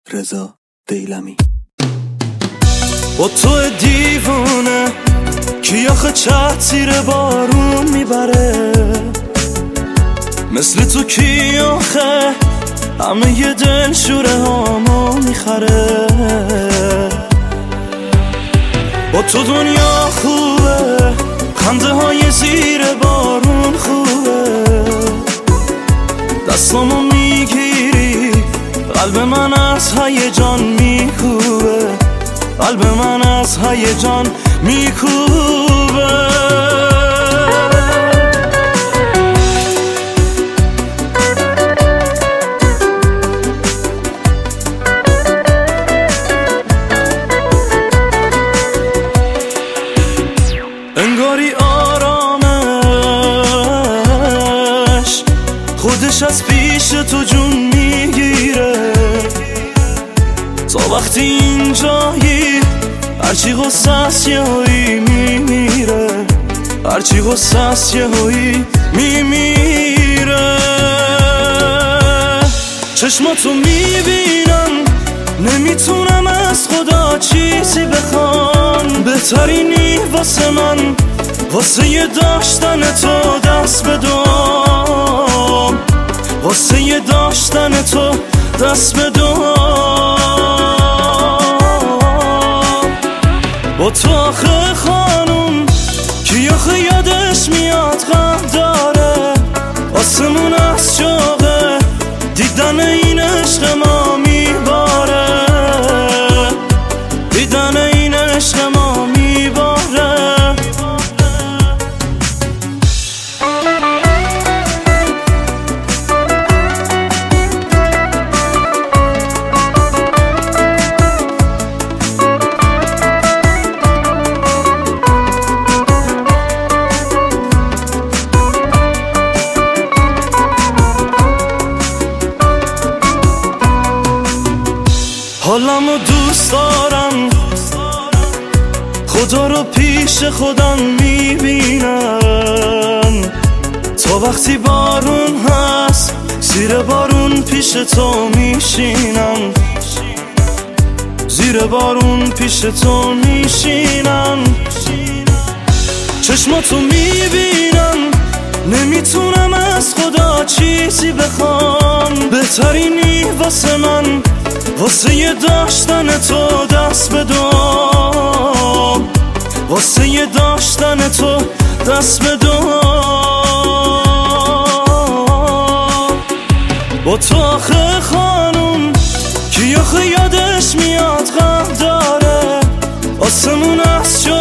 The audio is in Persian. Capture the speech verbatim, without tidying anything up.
رضا دیلمی. با تو دیوونه کی آخه چت زیر بارون میبره، مثل تو کی آخه همه ی دل شوره هامو میخره. با تو دنیا خوبه، خنده های زیر بارون خوبه، دستامو میگیری قلب من از هیجان میکوبه، قلب من از هیجان میکوبه. انگاری آرامش خودش از پیش تو جون میگیره. تا وقتی اینجایی هرچی غصه است یه هایی میمیره، هرچی غصه است یه هایی میمیره. چشماتو میبینم نمیتونم از خدا چیزی بخوام، بهترینی واسه من واسه یه داشتن تو دست بدم، واسه یه داشتن تو دست بدم. با تو آخه خانم کی آخه یادش میاد غم داره، آسمون از شوقه دیدن این عشق ما میباره، دیدن این عشق ما میباره. حالمو دوست دارم، خدا رو پیش خودم میبینم. تا وقتی بارون هست زیر بارون پیش تو میشینم، زیر بارون پیش تو میشینم. چشماتو میبینم نمیتونم از خدا چیزی بخوام، بهترینی واسه من واسه یه داشتن تو دست بدم، واسه یه داشتن تو دست بدم. با تو آخه خانم کی آخه یادش میاد غم داره، آسمون از